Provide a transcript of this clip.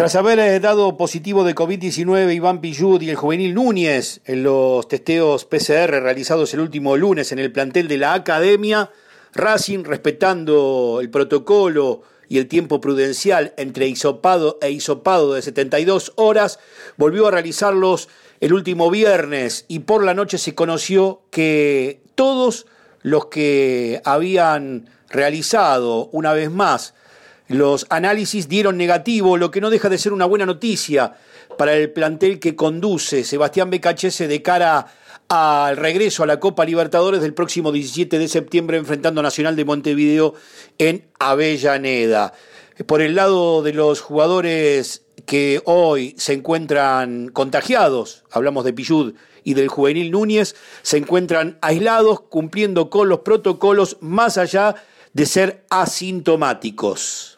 Tras haber dado positivo de COVID-19 Iván Pillud y el juvenil Núñez en los testeos PCR realizados el último lunes en el plantel de la Academia, Racing, respetando el protocolo y el tiempo prudencial entre hisopado e hisopado de 72 horas, volvió a realizarlos el último viernes y por la noche se conoció que todos los que habían realizado una vez más los análisis dieron negativo, lo que no deja de ser una buena noticia para el plantel que conduce Sebastián Becachese de cara al regreso a la Copa Libertadores del próximo 17 de septiembre enfrentando a Nacional de Montevideo en Avellaneda. Por el lado de los jugadores que hoy se encuentran contagiados, hablamos de Pillud y del juvenil Núñez, se encuentran aislados cumpliendo con los protocolos más allá de ser asintomáticos.